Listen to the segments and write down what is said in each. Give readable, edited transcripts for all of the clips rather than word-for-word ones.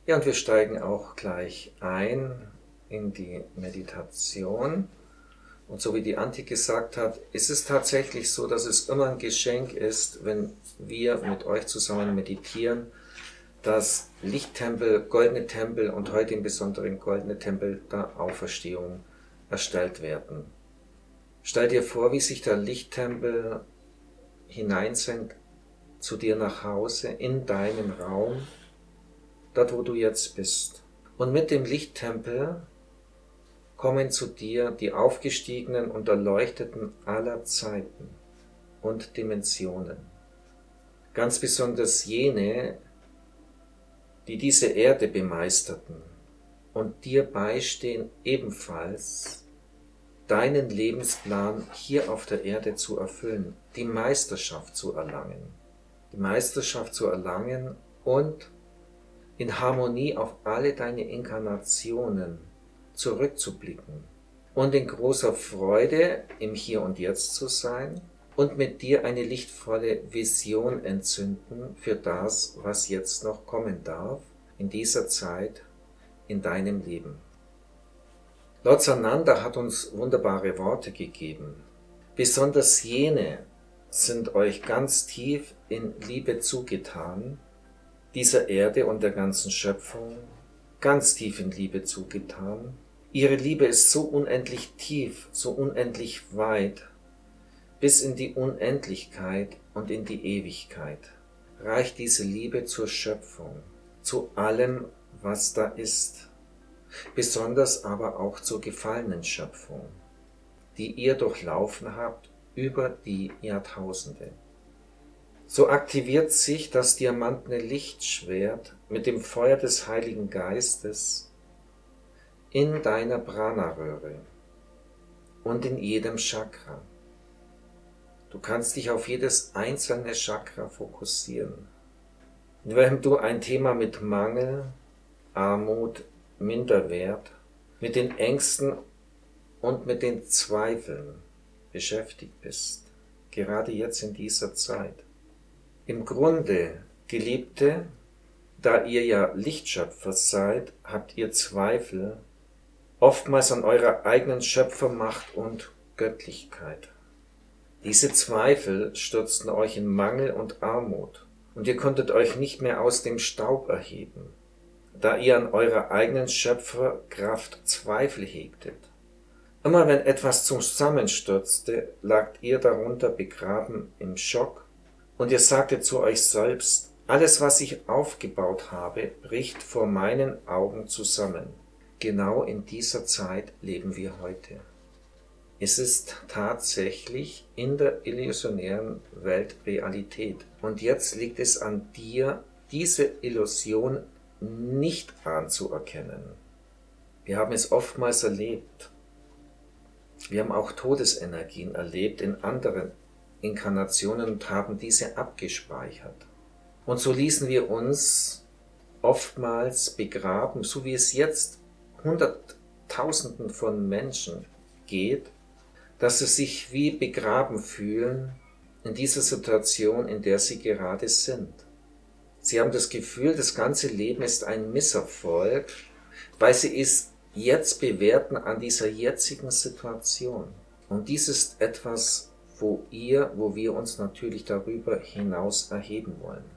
Ja, und wir steigen auch gleich ein in die Meditation. Und so wie die Anti gesagt hat, ist es tatsächlich so, dass es immer ein Geschenk ist, wenn wir mit euch zusammen meditieren, dass Lichttempel, goldene Tempel und heute im Besonderen goldene Tempel der Auferstehung erstellt werden. Stell dir vor, wie sich der Lichttempel hineinsenkt zu dir nach Hause, in deinen Raum, dort wo du jetzt bist. Und mit dem Lichttempel kommen zu dir die Aufgestiegenen und Erleuchteten aller Zeiten und Dimensionen. Ganz besonders jene, die diese Erde bemeisterten und dir beistehen, ebenfalls deinen Lebensplan hier auf der Erde zu erfüllen, die Meisterschaft zu erlangen. Die Meisterschaft zu erlangen und in Harmonie auf alle deine Inkarnationen zurückzublicken und in großer Freude im Hier und Jetzt zu sein und mit dir eine lichtvolle Vision entzünden für das, was jetzt noch kommen darf, in dieser Zeit, in deinem Leben. Lord Sananda hat uns wunderbare Worte gegeben. Besonders jene sind euch ganz tief in Liebe zugetan, dieser Erde und der ganzen Schöpfung, ganz tief in Liebe zugetan. Ihre Liebe ist so unendlich tief, so unendlich weit, bis in die Unendlichkeit und in die Ewigkeit. Reicht diese Liebe zur Schöpfung, zu allem, was da ist, besonders aber auch zur gefallenen Schöpfung, die ihr durchlaufen habt über die Jahrtausende. So aktiviert sich das diamantene Lichtschwert mit dem Feuer des Heiligen Geistes in deiner Prana-Röhre und in jedem Chakra. Du kannst dich auf jedes einzelne Chakra fokussieren. Und wenn du ein Thema mit Mangel, Armut, Minderwert, mit den Ängsten und mit den Zweifeln beschäftigt bist, gerade jetzt in dieser Zeit. Im Grunde, Geliebte, da ihr ja Lichtschöpfer seid, habt ihr Zweifel, oftmals an eurer eigenen Schöpfermacht und Göttlichkeit. Diese Zweifel stürzten euch in Mangel und Armut, und ihr konntet euch nicht mehr aus dem Staub erheben, da ihr an eurer eigenen Schöpferkraft Zweifel hegtet. Immer wenn etwas zusammenstürzte, lagt ihr darunter begraben im Schock, und ihr sagtet zu euch selbst, alles, was ich aufgebaut habe, bricht vor meinen Augen zusammen. Genau in dieser Zeit leben wir heute. Es ist tatsächlich in der illusionären Welt Realität. Und jetzt liegt es an dir, diese Illusion nicht anzuerkennen. Wir haben es oftmals erlebt. Wir haben auch Todesenergien erlebt in anderen Inkarnationen und haben diese abgespeichert. Und so ließen wir uns oftmals begraben, so wie es jetzt Hunderttausenden von Menschen geht, dass sie sich wie begraben fühlen in dieser Situation, in der sie gerade sind. Sie haben das Gefühl, das ganze Leben ist ein Misserfolg, weil sie es jetzt bewerten an dieser jetzigen Situation. Und dies ist etwas, wo wir uns natürlich darüber hinaus erheben wollen.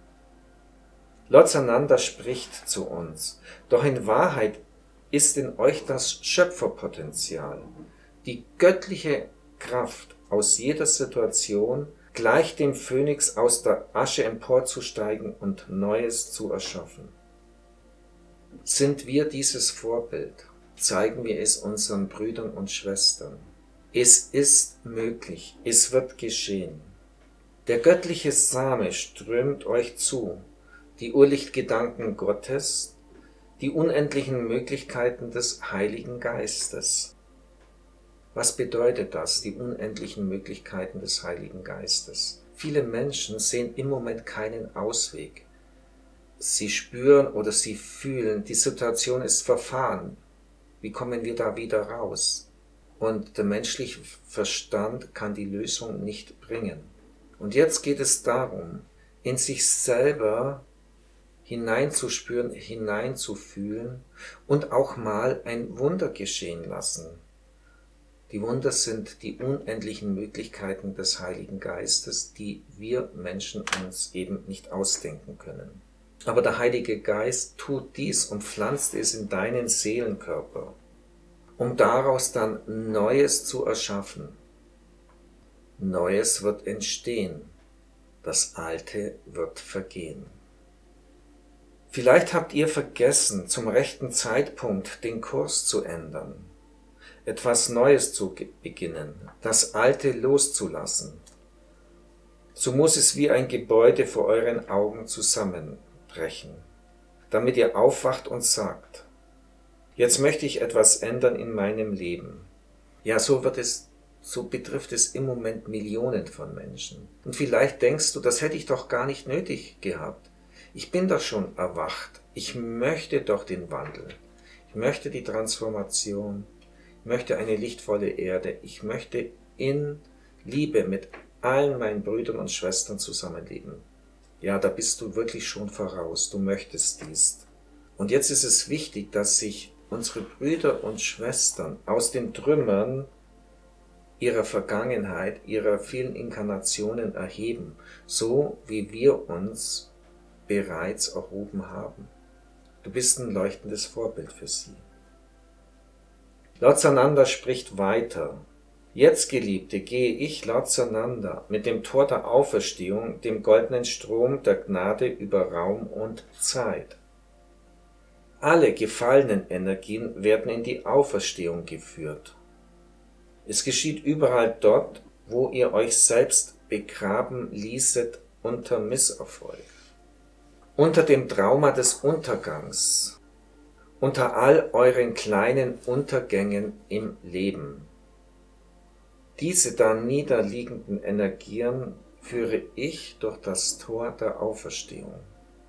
Lord Sananda spricht zu uns, doch in Wahrheit ist in euch das Schöpferpotenzial, die göttliche Kraft aus jeder Situation, gleich dem Phönix aus der Asche emporzusteigen und Neues zu erschaffen. Sind wir dieses Vorbild? Zeigen wir es unseren Brüdern und Schwestern. Es ist möglich, es wird geschehen. Der göttliche Same strömt euch zu, die Urlichtgedanken Gottes, die unendlichen Möglichkeiten des Heiligen Geistes. Was bedeutet das, die unendlichen Möglichkeiten des Heiligen Geistes? Viele Menschen sehen im Moment keinen Ausweg. Sie spüren oder sie fühlen, die Situation ist verfahren. Wie kommen wir da wieder raus? Und der menschliche Verstand kann die Lösung nicht bringen. Und jetzt geht es darum, in sich selber hineinzuspüren, hineinzufühlen und auch mal ein Wunder geschehen lassen. Die Wunder sind die unendlichen Möglichkeiten des Heiligen Geistes, die wir Menschen uns eben nicht ausdenken können. Aber der Heilige Geist tut dies und pflanzt es in deinen Seelenkörper, um daraus dann Neues zu erschaffen. Neues wird entstehen, das Alte wird vergehen. Vielleicht habt ihr vergessen, zum rechten Zeitpunkt den Kurs zu ändern, etwas Neues zu beginnen, das Alte loszulassen. So muss es wie ein Gebäude vor euren Augen zusammenbrechen, damit ihr aufwacht und sagt, jetzt möchte ich etwas ändern in meinem Leben. Ja, so betrifft es im Moment Millionen von Menschen. Und vielleicht denkst du, das hätte ich doch gar nicht nötig gehabt. Ich bin doch schon erwacht. Ich möchte doch den Wandel. Ich möchte die Transformation. Ich möchte eine lichtvolle Erde. Ich möchte in Liebe mit allen meinen Brüdern und Schwestern zusammenleben. Ja, da bist du wirklich schon voraus. Du möchtest dies. Und jetzt ist es wichtig, dass sich unsere Brüder und Schwestern aus den Trümmern ihrer Vergangenheit, ihrer vielen Inkarnationen erheben, so wie wir uns bereits erhoben haben. Du bist ein leuchtendes Vorbild für sie. Lord Sananda spricht weiter. Jetzt, Geliebte, gehe ich, Lord Sananda, mit dem Tor der Auferstehung, dem goldenen Strom der Gnade über Raum und Zeit. Alle gefallenen Energien werden in die Auferstehung geführt. Es geschieht überall dort, wo ihr euch selbst begraben ließet unter Misserfolg, unter dem Trauma des Untergangs, unter all euren kleinen Untergängen im Leben. Diese da niederliegenden Energien führe ich durch das Tor der Auferstehung.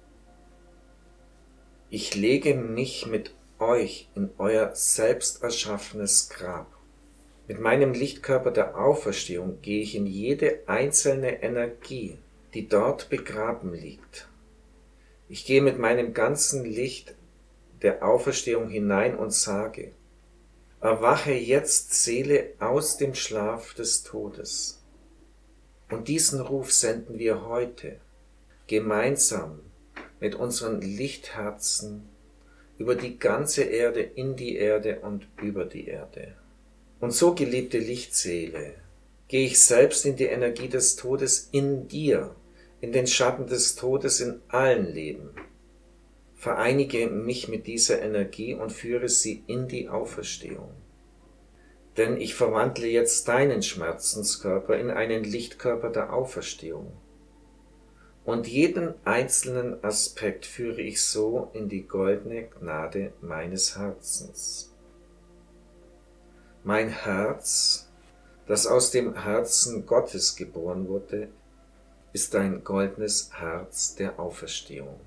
Ich lege mich mit euch in euer selbst erschaffenes Grab. Mit meinem Lichtkörper der Auferstehung gehe ich in jede einzelne Energie, die dort begraben liegt. Ich gehe mit meinem ganzen Licht der Auferstehung hinein und sage, erwache jetzt, Seele, aus dem Schlaf des Todes. Und diesen Ruf senden wir heute gemeinsam mit unseren Lichtherzen über die ganze Erde, in die Erde und über die Erde. Und so, geliebte Lichtseele, gehe ich selbst in die Energie des Todes in dir, in den Schatten des Todes in allen Leben. Vereinige mich mit dieser Energie und führe sie in die Auferstehung. Denn ich verwandle jetzt deinen Schmerzenskörper in einen Lichtkörper der Auferstehung. Und jeden einzelnen Aspekt führe ich so in die goldene Gnade meines Herzens. Mein Herz, das aus dem Herzen Gottes geboren wurde, ist ein goldenes Herz der Auferstehung.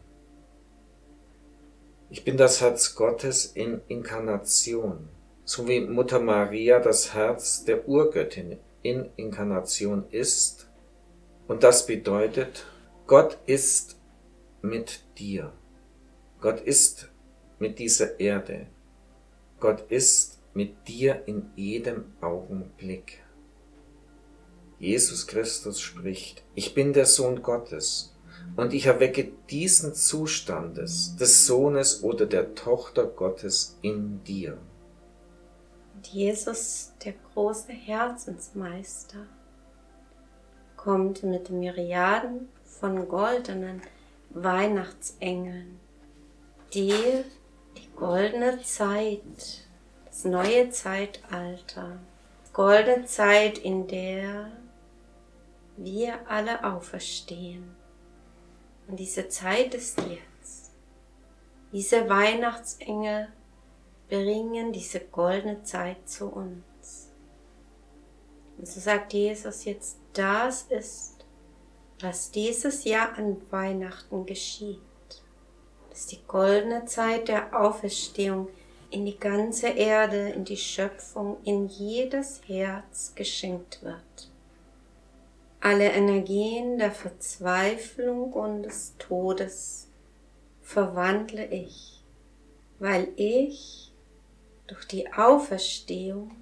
Ich bin das Herz Gottes in Inkarnation, so wie Mutter Maria das Herz der Urgöttin in Inkarnation ist. Und das bedeutet, Gott ist mit dir. Gott ist mit dieser Erde. Gott ist mit dir in jedem Augenblick. Jesus Christus spricht, ich bin der Sohn Gottes und ich erwecke diesen Zustand des Sohnes oder der Tochter Gottes in dir. Und Jesus, der große Herzensmeister, kommt mit Myriaden von goldenen Weihnachtsengeln, die goldene Zeit, das neue Zeitalter, goldene Zeit, in der wir alle auferstehen. Und diese Zeit ist jetzt. Diese Weihnachtsengel bringen diese goldene Zeit zu uns. Und so sagt Jesus jetzt, das ist, was dieses Jahr an Weihnachten geschieht. Dass die goldene Zeit der Auferstehung in die ganze Erde, in die Schöpfung, in jedes Herz geschenkt wird. Alle Energien der Verzweiflung und des Todes verwandle ich, weil ich durch die Auferstehung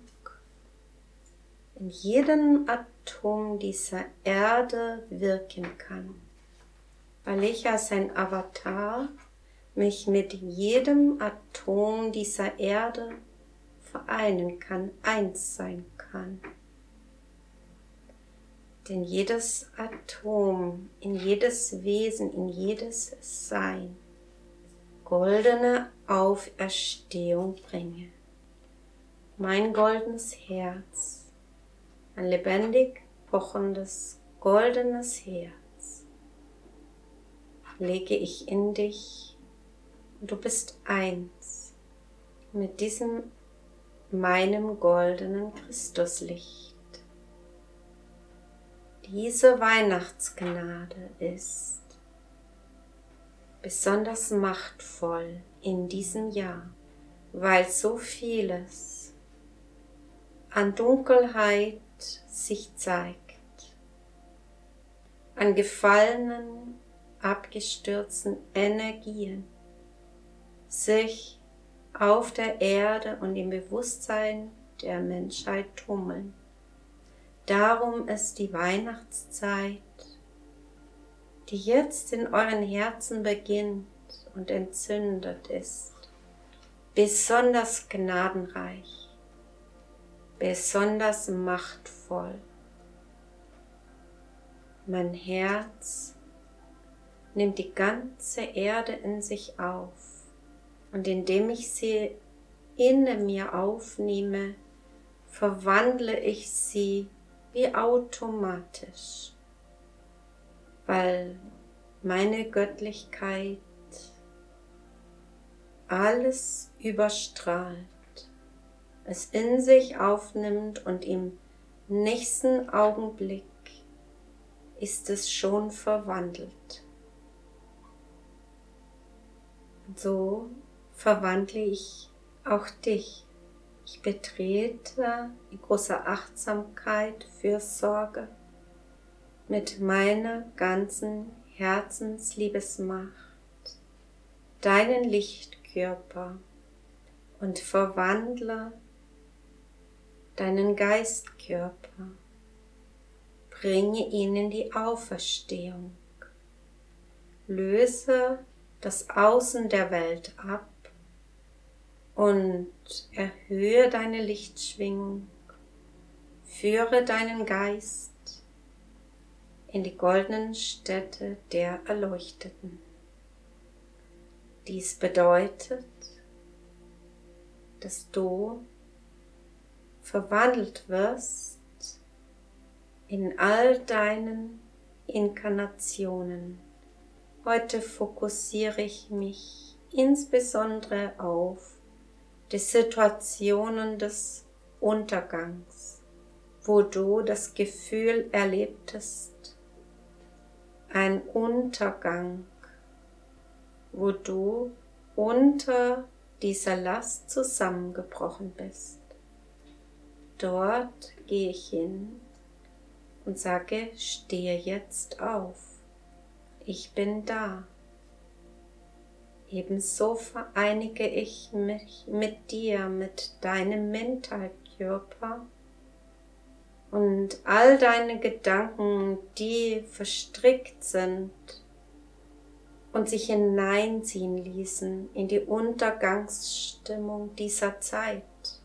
in jedem Atom dieser Erde wirken kann, weil ich als ein Avatar mich mit jedem Atom dieser Erde vereinen kann, eins sein kann. Denn jedes Atom, in jedes Wesen, in jedes Sein goldene Auferstehung bringe. Mein goldenes Herz, ein lebendig pochendes, goldenes Herz, lege ich in dich und du bist eins mit diesem meinem goldenen Christuslicht. Diese Weihnachtsgnade ist besonders machtvoll in diesem Jahr, weil so vieles an Dunkelheit sich zeigt, an gefallenen, abgestürzten Energien sich auf der Erde und im Bewusstsein der Menschheit tummeln. Darum ist die Weihnachtszeit, die jetzt in euren Herzen beginnt und entzündet ist, besonders gnadenreich, besonders machtvoll. Mein Herz nimmt die ganze Erde in sich auf und indem ich sie in mir aufnehme, verwandle ich sie wie automatisch, weil meine Göttlichkeit alles überstrahlt, es in sich aufnimmt und im nächsten Augenblick ist es schon verwandelt. Und so verwandle ich auch dich. Ich betrete in großer Achtsamkeit, Fürsorge mit meiner ganzen Herzensliebesmacht deinen Lichtkörper und verwandle deinen Geistkörper, bringe ihn in die Auferstehung, löse das Außen der Welt ab und erhöhe deine Lichtschwingung, führe deinen Geist in die goldenen Städte der Erleuchteten. Dies bedeutet, dass du verwandelt wirst in all deinen Inkarnationen. Heute fokussiere ich mich insbesondere auf die Situationen des Untergangs, wo du das Gefühl erlebtest, ein Untergang, wo du unter dieser Last zusammengebrochen bist. Dort gehe ich hin und sage, stehe jetzt auf, ich bin da. Ebenso vereinige ich mich mit dir, mit deinem Mentalkörper und all deine Gedanken, die verstrickt sind und sich hineinziehen ließen in die Untergangsstimmung dieser Zeit.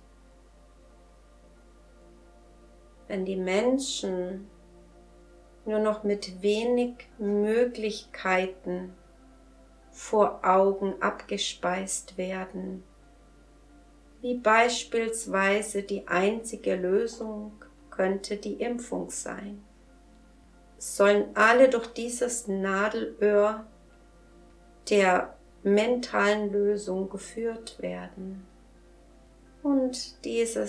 Wenn die Menschen nur noch mit wenig Möglichkeiten vor Augen abgespeist werden, wie beispielsweise die einzige Lösung könnte die Impfung sein. Sollen alle durch dieses Nadelöhr der mentalen Lösung geführt werden. Und diese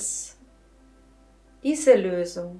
Lösung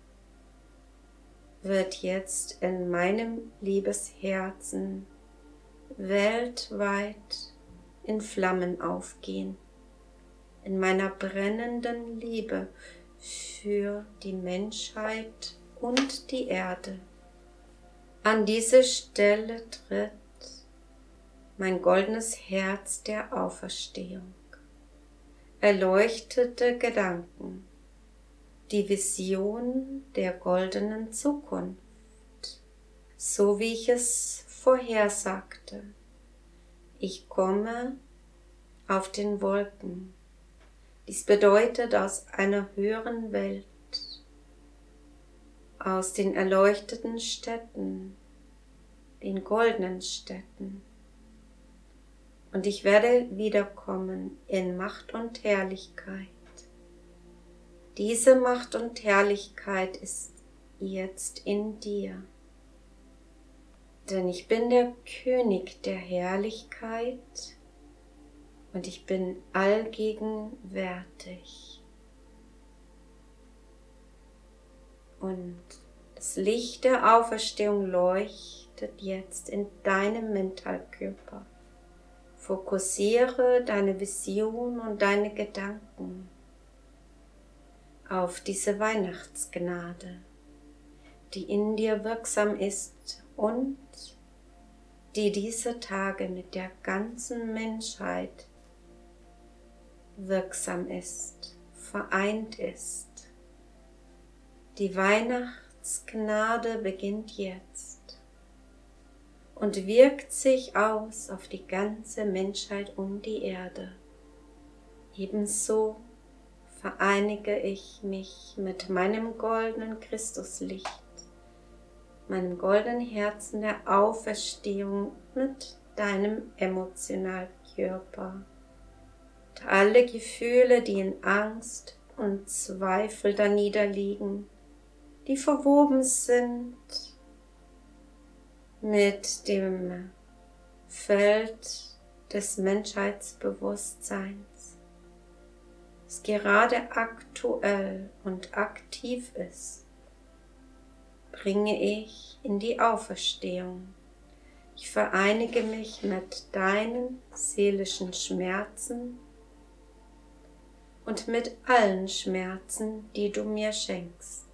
wird jetzt in meinem Liebesherzen weltweit in Flammen aufgehen, in meiner brennenden Liebe für die Menschheit und die Erde. An diese Stelle tritt mein goldenes Herz der Auferstehung, erleuchtete Gedanken, die Vision der goldenen Zukunft, so wie ich es vorhersagte. Ich komme auf den Wolken. Dies bedeutet aus einer höheren Welt, aus den erleuchteten Städten, den goldenen Städten. Und ich werde wiederkommen in Macht und Herrlichkeit. Diese Macht und Herrlichkeit ist jetzt in dir. Denn ich bin der König der Herrlichkeit und ich bin allgegenwärtig. Und das Licht der Auferstehung leuchtet jetzt in deinem Mentalkörper. Fokussiere deine Vision und deine Gedanken auf diese Weihnachtsgnade, die in dir wirksam ist und die diese Tage mit der ganzen Menschheit wirksam ist, vereint ist. Die Weihnachtsgnade beginnt jetzt und wirkt sich aus auf die ganze Menschheit um die Erde. Ebenso vereinige ich mich mit meinem goldenen Christuslicht, meinem goldenen Herzen der Auferstehung mit deinem Emotionalkörper. Und alle Gefühle, die in Angst und Zweifel daniederliegen, die verwoben sind mit dem Feld des Menschheitsbewusstseins, das gerade aktuell und aktiv ist, bringe ich in die Auferstehung. Ich vereinige mich mit deinen seelischen Schmerzen und mit allen Schmerzen, die du mir schenkst.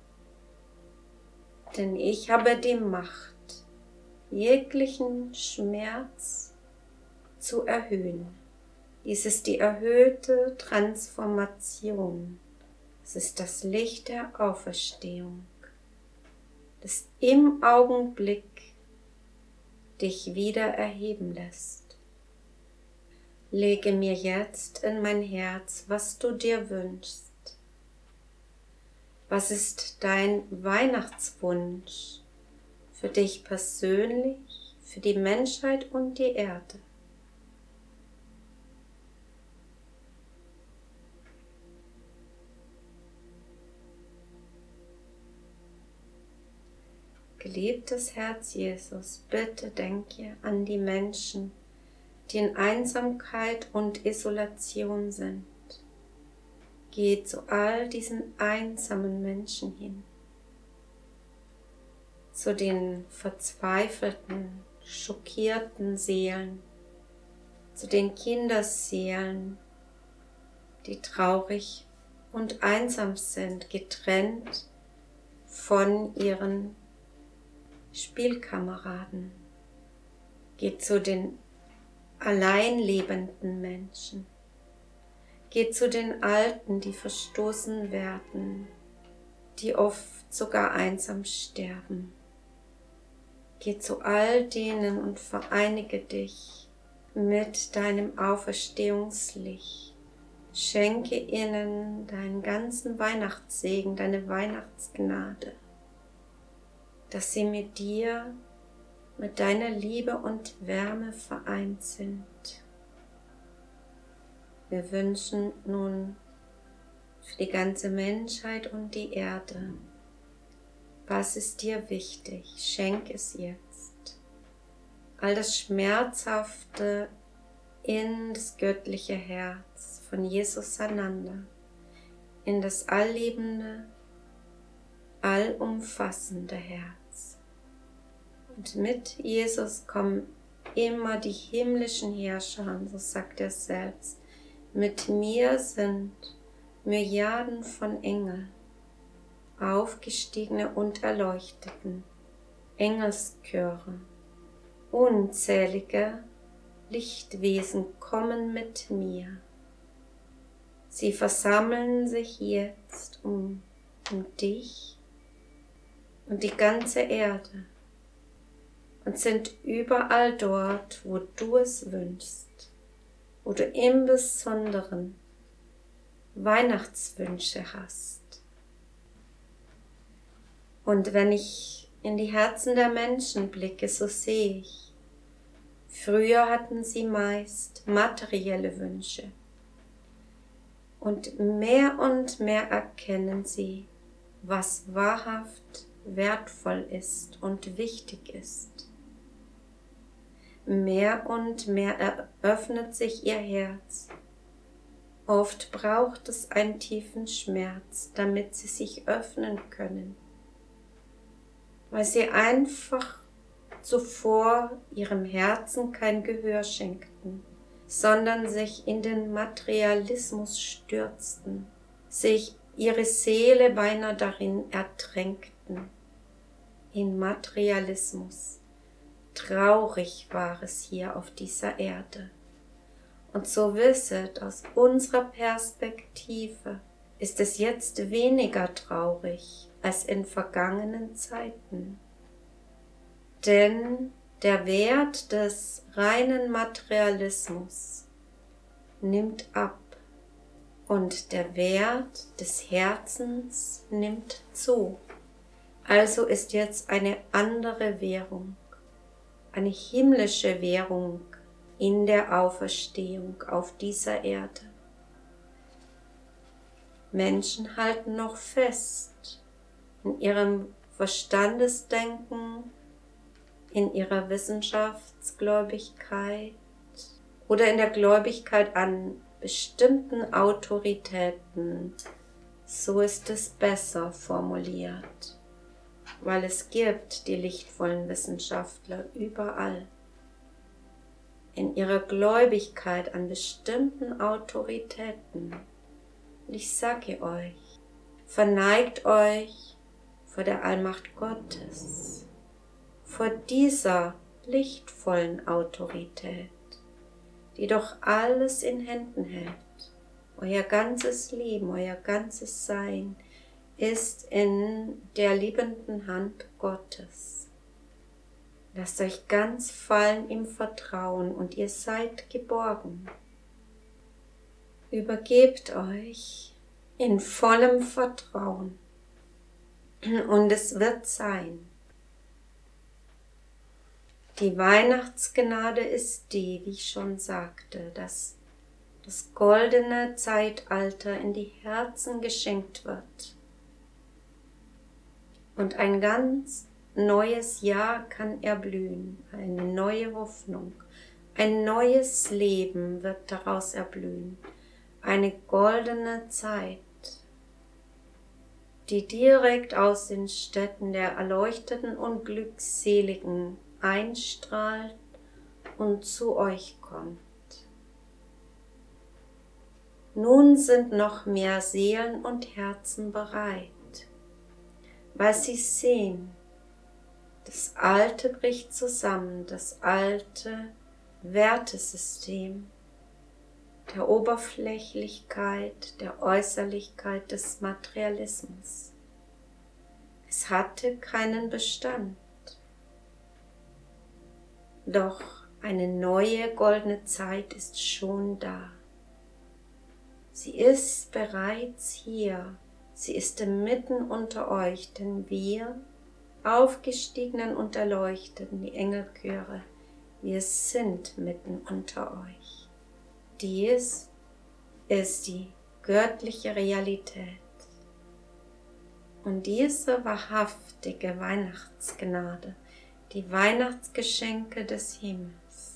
Denn ich habe die Macht, jeglichen Schmerz zu erhöhen. Dies ist die erhöhte Transformation. Es ist das Licht der Auferstehung, das im Augenblick dich wieder erheben lässt. Lege mir jetzt in mein Herz, was du dir wünschst. Was ist dein Weihnachtswunsch für dich persönlich, für die Menschheit und die Erde? Geliebtes Herz Jesus, bitte denke an die Menschen, die in Einsamkeit und Isolation sind. Geh zu all diesen einsamen Menschen hin, zu den verzweifelten, schockierten Seelen, zu den Kinderseelen, die traurig und einsam sind, getrennt von ihren Spielkameraden. Geh zu den allein lebenden Menschen. Geh zu den Alten, die verstoßen werden, die oft sogar einsam sterben. Geh zu all denen und vereinige dich mit deinem Auferstehungslicht. Schenke ihnen deinen ganzen Weihnachtssegen, deine Weihnachtsgnade, dass sie mit dir, mit deiner Liebe und Wärme vereint sind. Wir wünschen nun für die ganze Menschheit und die Erde, was ist dir wichtig? Schenk es jetzt. All das Schmerzhafte in das göttliche Herz von Jesus Sananda, in das allliebende, allumfassende Herz. Und mit Jesus kommen immer die himmlischen Herrscher, so sagt er selbst. Mit mir sind Myriaden von Engeln, aufgestiegene und erleuchteten, Engelschöre, unzählige Lichtwesen kommen mit mir. Sie versammeln sich jetzt um dich und die ganze Erde und sind überall dort, wo du es wünschst, wo du im Besonderen Weihnachtswünsche hast. Und wenn ich in die Herzen der Menschen blicke, so sehe ich, früher hatten sie meist materielle Wünsche. Und mehr erkennen sie, was wahrhaft wertvoll ist und wichtig ist. Mehr und mehr eröffnet sich ihr Herz. Oft braucht es einen tiefen Schmerz, damit sie sich öffnen können, weil sie einfach zuvor ihrem Herzen kein Gehör schenkten, sondern sich in den Materialismus stürzten, sich ihre Seele beinahe darin ertränkten, in Materialismus. Traurig war es hier auf dieser Erde. Und so wisset, aus unserer Perspektive ist es jetzt weniger traurig als in vergangenen Zeiten. Denn der Wert des reinen Materialismus nimmt ab und der Wert des Herzens nimmt zu. Also ist jetzt eine andere Währung, eine himmlische Währung in der Auferstehung auf dieser Erde. Menschen halten noch fest in ihrem Verstandesdenken, in ihrer Wissenschaftsgläubigkeit oder in der Gläubigkeit an bestimmten Autoritäten. So ist es besser formuliert, weil es gibt die lichtvollen Wissenschaftler überall. In ihrer Gläubigkeit an bestimmten Autoritäten. Und ich sage euch, verneigt euch vor der Allmacht Gottes, vor dieser lichtvollen Autorität, die doch alles in Händen hält. Euer ganzes Leben, euer ganzes Sein ist in der liebenden Hand Gottes. Lasst euch ganz fallen im Vertrauen und ihr seid geborgen. Übergebt euch in vollem Vertrauen und es wird sein. Die Weihnachtsgnade ist die, wie ich schon sagte, dass das goldene Zeitalter in die Herzen geschenkt wird. Und ein ganz neues Jahr kann erblühen, eine neue Hoffnung, ein neues Leben wird daraus erblühen, eine goldene Zeit, die direkt aus den Städten der Erleuchteten und Glückseligen einstrahlt und zu euch kommt. Nun sind noch mehr Seelen und Herzen bereit, weil sie sehen, das Alte bricht zusammen, das alte Wertesystem der Oberflächlichkeit, der Äußerlichkeit des Materialismus. Es hatte keinen Bestand. Doch eine neue goldene Zeit ist schon da. Sie ist bereits hier. Sie ist mitten unter euch, denn wir, Aufgestiegenen und Erleuchteten, die Engelchöre, wir sind mitten unter euch. Dies ist die göttliche Realität. Und diese wahrhaftige Weihnachtsgnade, die Weihnachtsgeschenke des Himmels,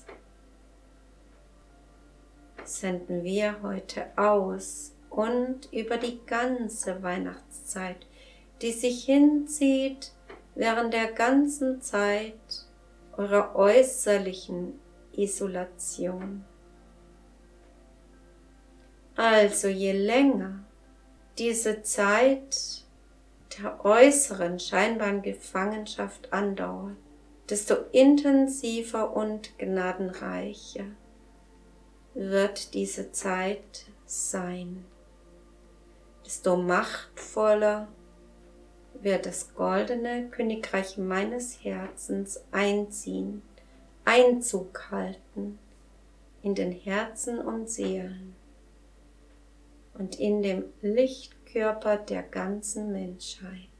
senden wir heute aus und über die ganze Weihnachtszeit, die sich hinzieht während der ganzen Zeit eurer äußerlichen Isolation. Also je länger diese Zeit der äußeren scheinbaren Gefangenschaft andauert, desto intensiver und gnadenreicher wird diese Zeit sein. Desto machtvoller wird das goldene Königreich meines Herzens einziehen, Einzug halten in den Herzen und Seelen und in dem Lichtkörper der ganzen Menschheit.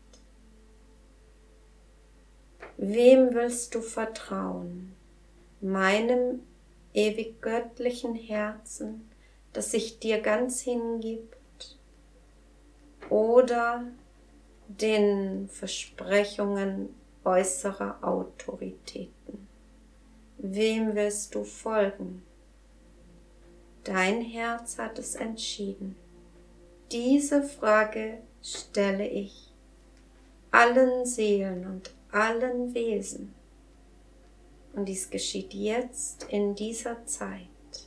Wem willst du vertrauen? Meinem ewig göttlichen Herzen, das sich dir ganz hingibt, oder den Versprechungen äußerer Autoritäten? Wem willst du folgen? Dein Herz hat es entschieden. Diese Frage stelle ich allen Seelen und allen Wesen. Und dies geschieht jetzt in dieser Zeit.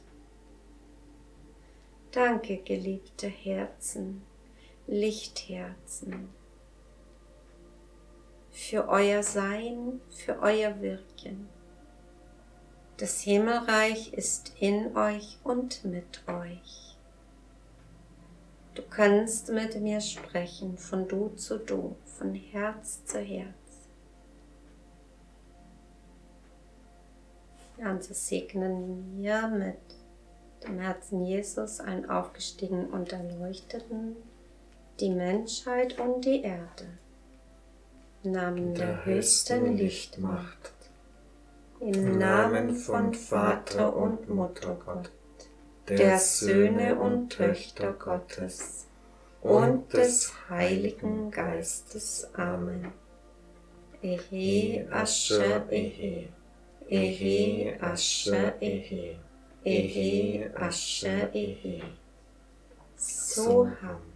Danke, geliebte Herzen, Lichtherzen, für euer Sein, für euer Wirken. Das Himmelreich ist in euch und mit euch. Du kannst mit mir sprechen, von Du zu Du, von Herz zu Herz. Ja, und so segnen wir mit dem Herzen Jesus, allen Aufgestiegenen und Erleuchteten, die Menschheit und die Erde. Im Namen der höchsten Lichtmacht. Im Namen von Vater und Mutter Gott, der Söhne und Töchter Gottes und des Heiligen Geistes. Amen. Ehe, Asche, Ehe. Ehe, Asche, Ehe. Ehe, Asche, Ehe. So haben